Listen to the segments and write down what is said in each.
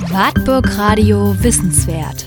Wartburg Radio Wissenswert.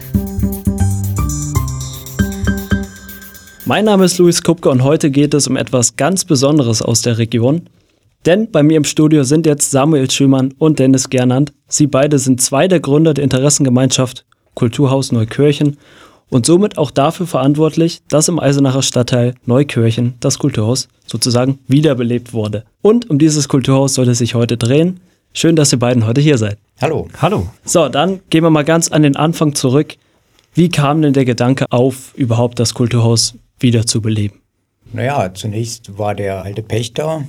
Mein Name ist Luis Kupke und heute geht es um etwas ganz Besonderes aus der Region. Denn bei mir im Studio sind jetzt Samuel Schümann und Dennis Gernand. Sie beide sind zwei der Gründer der Interessengemeinschaft Kulturhaus Neukirchen und somit auch dafür verantwortlich, dass im Eisenacher Stadtteil Neukirchen das Kulturhaus sozusagen wiederbelebt wurde. Und um dieses Kulturhaus soll es sich heute drehen. Schön, dass ihr beiden heute hier seid. Hallo. Hallo. So, dann gehen wir mal ganz an den Anfang zurück. Wie kam denn der Gedanke auf, überhaupt das Kulturhaus wieder zu beleben? Naja, zunächst war der alte Pächter,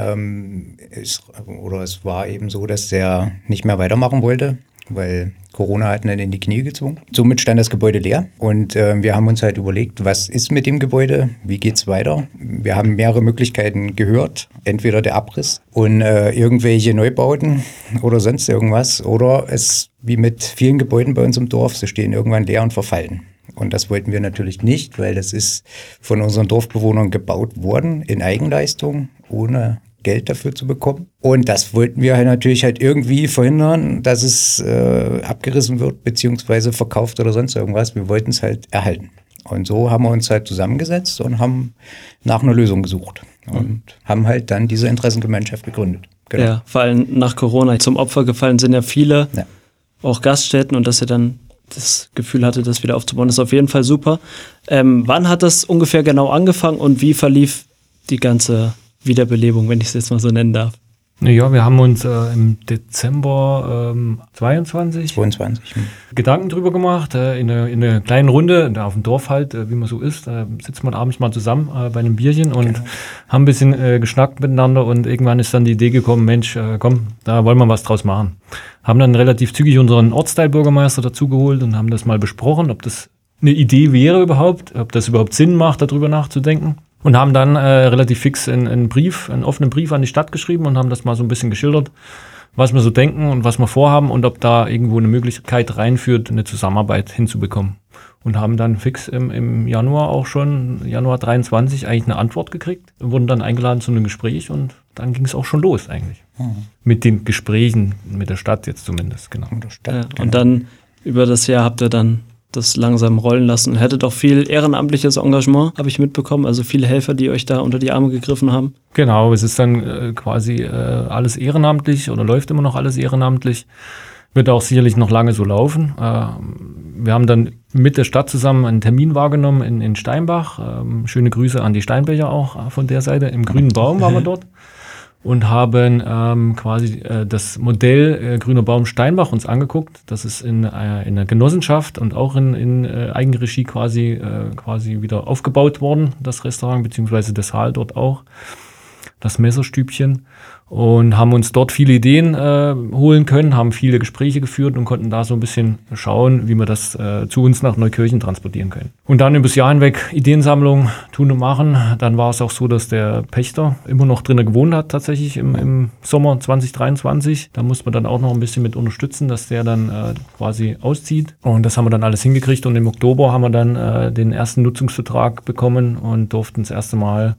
es war eben so, dass der nicht mehr weitermachen wollte, weil Corona hat ihn in die Knie gezwungen. Somit stand das Gebäude leer und wir haben uns halt überlegt, was ist mit dem Gebäude, wie geht's weiter? Wir haben mehrere Möglichkeiten gehört, entweder der Abriss und irgendwelche Neubauten oder sonst irgendwas oder es, wie mit vielen Gebäuden bei uns im Dorf, sie stehen irgendwann leer und verfallen. Und das wollten wir natürlich nicht, weil das ist von unseren Dorfbewohnern gebaut worden in Eigenleistung, ohne Geld dafür zu bekommen. Und das wollten wir halt natürlich irgendwie verhindern, dass es abgerissen wird, beziehungsweise verkauft oder sonst irgendwas. Wir wollten es halt erhalten. Und so haben wir uns halt zusammengesetzt und haben nach einer Lösung gesucht. Und haben halt dann diese Interessengemeinschaft gegründet. Genau. Ja, vor allem nach Corona zum Opfer gefallen sind ja viele, auch Gaststätten, und dass ihr dann das Gefühl hatte, das wieder aufzubauen, ist auf jeden Fall super. Wann hat das ungefähr genau angefangen und wie verlief die ganze Wiederbelebung, wenn ich es jetzt mal so nennen darf? Ja, wir haben uns im Dezember 22 Gedanken drüber gemacht, in einer kleinen Runde, auf dem Dorf halt, wie man so ist, sitzt man abends mal zusammen bei einem Bierchen und haben ein bisschen geschnackt miteinander und irgendwann ist dann die Idee gekommen, Mensch, komm, da wollen wir was draus machen. Haben dann relativ zügig unseren Ortsteilbürgermeister dazugeholt und haben das mal besprochen, ob das eine Idee wäre überhaupt, ob das überhaupt Sinn macht, darüber nachzudenken. Und haben dann relativ fix einen offenen Brief an die Stadt geschrieben und haben das mal so ein bisschen geschildert, was wir so denken und was wir vorhaben und ob da irgendwo eine Möglichkeit reinführt, eine Zusammenarbeit hinzubekommen. Und haben dann fix im Januar 23 eigentlich eine Antwort gekriegt, wurden dann eingeladen zu einem Gespräch und dann ging es auch schon los eigentlich. Mit den Gesprächen mit der Stadt jetzt zumindest, genau. Und dann über das Jahr habt ihr dann das langsam rollen lassen. Hättet auch viel ehrenamtliches Engagement, habe ich mitbekommen, also viele Helfer, die euch da unter die Arme gegriffen haben. Genau, es ist dann quasi alles ehrenamtlich oder läuft immer noch alles ehrenamtlich. Wird auch sicherlich noch lange so laufen. Wir haben dann mit der Stadt zusammen einen Termin wahrgenommen in Steinbach. Schöne Grüße an die Steinbecher auch von der Seite. Im Grünen Baum waren wir dort. Und haben quasi das Modell Grüner Baum Steinbach uns angeguckt. Das ist in einer Genossenschaft und auch in Eigenregie quasi wieder aufgebaut worden, das Restaurant, beziehungsweise das Saal dort auch, das Messerstübchen. Und haben uns dort viele Ideen holen können, haben viele Gespräche geführt und konnten da so ein bisschen schauen, wie wir das zu uns nach Neukirchen transportieren können. Und dann übers Jahr hinweg Ideensammlung tun und machen. Dann war es auch so, dass der Pächter immer noch drinnen gewohnt hat, tatsächlich im Sommer 2023. Da musste man dann auch noch ein bisschen mit unterstützen, dass der dann quasi auszieht. Und das haben wir dann alles hingekriegt. Und im Oktober haben wir dann den ersten Nutzungsvertrag bekommen und durften das erste Mal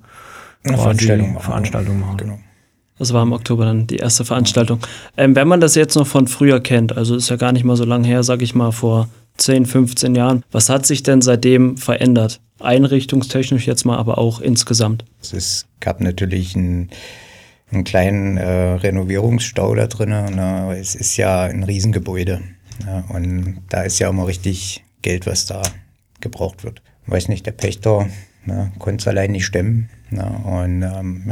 Veranstaltung machen. Genau. Das war im Oktober dann die erste Veranstaltung. Wenn man das jetzt noch von früher kennt, also ist ja gar nicht mal so lange her, sag ich mal vor 10, 15 Jahren, was hat sich denn seitdem verändert? Einrichtungstechnisch jetzt mal, aber auch insgesamt. Es gab natürlich einen kleinen Renovierungsstau da drin. Ne? Es ist ja ein Riesengebäude. Ne? Und da ist ja immer richtig Geld, was da gebraucht wird. Ich weiß nicht, der Pächter konnte es allein nicht stemmen. Und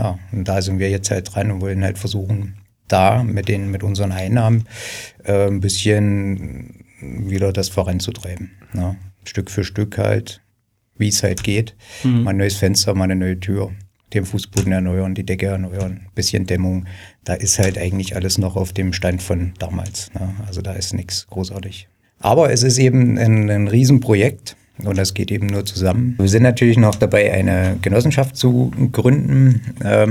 da sind wir jetzt halt dran und wollen halt versuchen, da mit unseren Einnahmen ein bisschen wieder das voranzutreiben. Stück für Stück halt, wie es halt geht. Mal ein neues Fenster, mal eine neue Tür, den Fußboden erneuern, die Decke erneuern, bisschen Dämmung. Da ist halt eigentlich alles noch auf dem Stand von damals. Also da ist nichts großartig. Aber es ist eben ein Riesenprojekt. Und das geht eben nur zusammen. Wir sind natürlich noch dabei, eine Genossenschaft zu gründen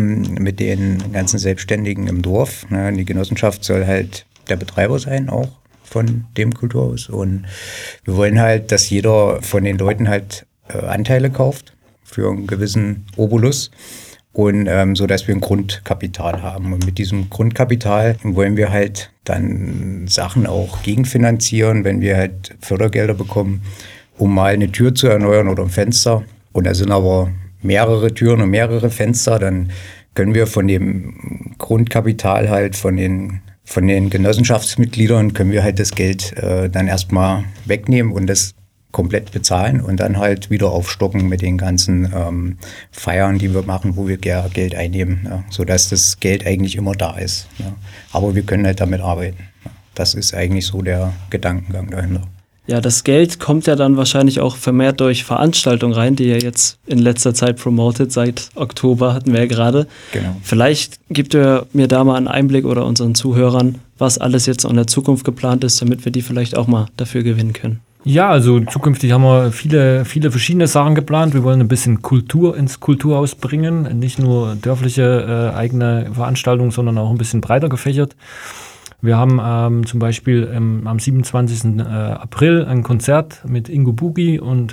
mit den ganzen Selbstständigen im Dorf. Die Genossenschaft soll halt der Betreiber sein auch von dem Kulturhaus. Und wir wollen halt, dass jeder von den Leuten halt Anteile kauft für einen gewissen Obolus. Und so, dass wir ein Grundkapital haben. Und mit diesem Grundkapital wollen wir halt dann Sachen auch gegenfinanzieren, wenn wir halt Fördergelder bekommen, um mal eine Tür zu erneuern oder ein Fenster. Und da sind aber mehrere Türen und mehrere Fenster, dann können wir von dem Grundkapital halt von den Genossenschaftsmitgliedern können wir halt das Geld dann erstmal wegnehmen und das komplett bezahlen und dann halt wieder aufstocken mit den ganzen Feiern, die wir machen, wo wir Geld einnehmen, ja, sodass das Geld eigentlich immer da ist. Ja. Aber wir können halt damit arbeiten. Ja. Das ist eigentlich so der Gedankengang dahinter. Ja, das Geld kommt ja dann wahrscheinlich auch vermehrt durch Veranstaltungen rein, die ihr jetzt in letzter Zeit promotet, seit Oktober hatten wir ja gerade. Genau. Vielleicht gibt ihr mir da mal einen Einblick oder unseren Zuhörern, was alles jetzt in der Zukunft geplant ist, damit wir die vielleicht auch mal dafür gewinnen können. Ja, also zukünftig haben wir viele verschiedene Sachen geplant. Wir wollen ein bisschen Kultur ins Kulturhaus bringen, nicht nur dörfliche eigene Veranstaltungen, sondern auch ein bisschen breiter gefächert. Wir haben zum Beispiel am 27. April ein Konzert mit Ingo Bugi und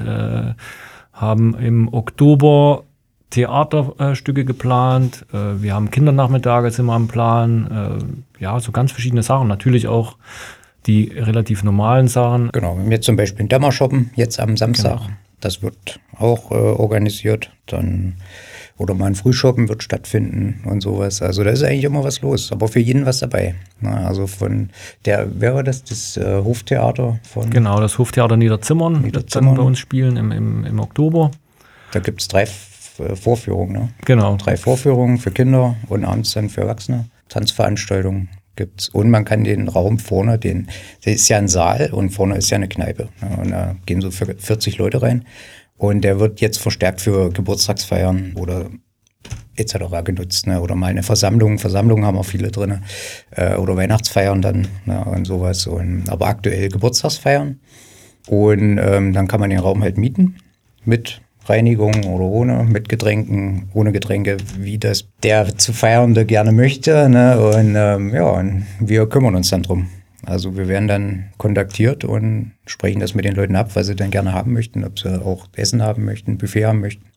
haben im Oktober Theaterstücke geplant. Wir haben Kindernachmittage sind wir am Plan. Ja, so ganz verschiedene Sachen. Natürlich auch die relativ normalen Sachen. Genau, wir haben jetzt zum Beispiel ein Dämmershoppen jetzt am Samstag. Genau. Das wird auch organisiert. Dann oder mal ein Frühshoppen wird stattfinden und sowas. Also da ist eigentlich immer was los, aber für jeden was dabei. Na, also von wer war das? Das Hoftheater von... Genau, das Hoftheater Niederzimmern wird dann bei uns spielen im Oktober. Da gibt es 3 Vorführungen, ne? Genau. 3 Vorführungen für Kinder und abends dann für Erwachsene. Tanzveranstaltungen gibt's. Und man kann den Raum vorne, der ist ja ein Saal und vorne ist ja eine Kneipe. Ja, und da gehen so 40 Leute rein. Und der wird jetzt verstärkt für Geburtstagsfeiern oder etc. genutzt. Ne? Oder mal eine Versammlung. Versammlungen haben auch viele drin. Oder Weihnachtsfeiern dann, ne? Und sowas. Aber aktuell Geburtstagsfeiern. Und dann kann man den Raum halt mieten mit Reinigung oder ohne, mit Getränken, ohne Getränke, wie das der zu Feiernde gerne möchte. Ne? Und und wir kümmern uns dann drum. Also wir werden dann kontaktiert und sprechen das mit den Leuten ab, was sie dann gerne haben möchten, ob sie auch Essen haben möchten, Buffet haben möchten.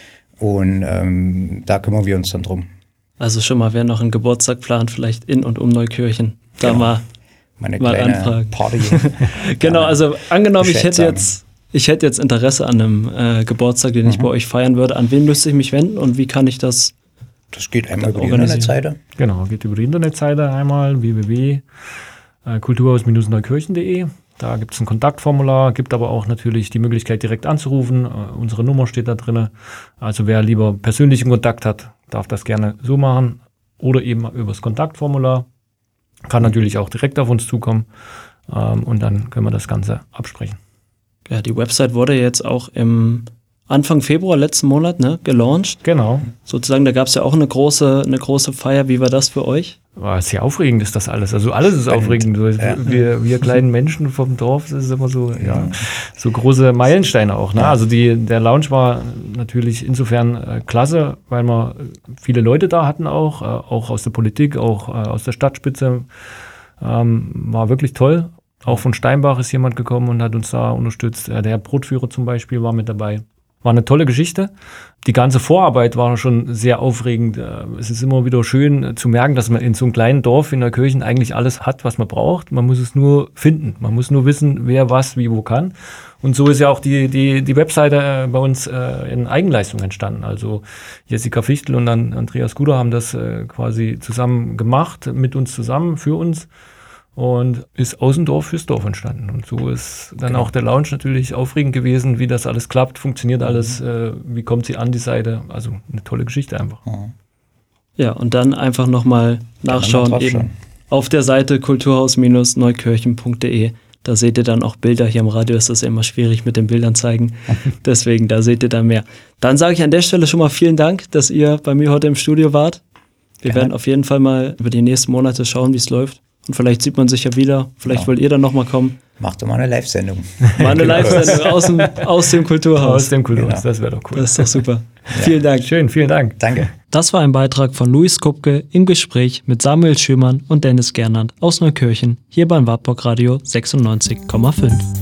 Und da kümmern wir uns dann drum. Also schon mal, wer noch einen Geburtstag plant, vielleicht in und um Neukirchen, da genau. mal kleine anfragen. Party. Genau, also angenommen, ich hätte jetzt Interesse an einem Geburtstag, den ich bei euch feiern würde. An wen müsste ich mich wenden und wie kann ich das? Das geht einmal über die Internetseite. Genau, geht über die Internetseite einmal www.kulturhaus-neukirchen.de. Da gibt es ein Kontaktformular, gibt aber auch natürlich die Möglichkeit, direkt anzurufen. Unsere Nummer steht da drin. Also wer lieber persönlichen Kontakt hat, darf das gerne so machen. Oder eben über das Kontaktformular. Kann natürlich auch direkt auf uns zukommen. Und dann können wir das Ganze absprechen. Ja, die Website wurde jetzt auch im Anfang Februar letzten Monat gelauncht. Genau. Sozusagen, da gab es ja auch eine große Feier. Wie war das für euch? War sehr aufregend ist das alles. Also alles ist aufregend. Ja. Wir kleinen Menschen vom Dorf, das ist immer so, so große Meilensteine auch. Ne? Ja. Also der Lounge war natürlich insofern klasse, weil wir viele Leute da hatten auch aus der Politik, auch aus der Stadtspitze. War wirklich toll. Auch von Steinbach ist jemand gekommen und hat uns da unterstützt. Der Herr Brotführer zum Beispiel war mit dabei. War eine tolle Geschichte. Die ganze Vorarbeit war schon sehr aufregend. Es ist immer wieder schön zu merken, dass man in so einem kleinen Dorf in Neukirchen eigentlich alles hat, was man braucht. Man muss es nur finden. Man muss nur wissen, wer was, wie, wo kann. Und so ist ja auch die Webseite bei uns in Eigenleistung entstanden. Also Jessica Fichtel und dann Andreas Guder haben das quasi zusammen gemacht, mit uns zusammen, für uns. Und ist aus dem Dorf fürs Dorf entstanden. Und so ist dann auch der Lounge natürlich aufregend gewesen, wie das alles klappt, funktioniert alles, wie kommt sie an die Seite. Also eine tolle Geschichte einfach. Ja, und dann einfach nochmal nachschauen, eben auf der Seite kulturhaus-neukirchen.de. Da seht ihr dann auch Bilder. Hier im Radio ist das ja immer schwierig mit den Bildern zeigen. Deswegen, da seht ihr dann mehr. Dann sage ich an der Stelle schon mal vielen Dank, dass ihr bei mir heute im Studio wart. Wir werden auf jeden Fall mal über die nächsten Monate schauen, wie es läuft. Und vielleicht sieht man sich ja wieder. Vielleicht wollt ihr dann nochmal kommen. Macht doch mal eine Live-Sendung. Mal eine Live-Sendung aus dem Kulturhaus. Aus dem Kulturhaus, das wäre doch cool. Das ist doch super. Vielen Dank. Schön, vielen Dank. Danke. Das war ein Beitrag von Luis Kupke im Gespräch mit Samuel Schümann und Dennis Gernand aus Neukirchen, hier beim Wartburg Radio 96,5.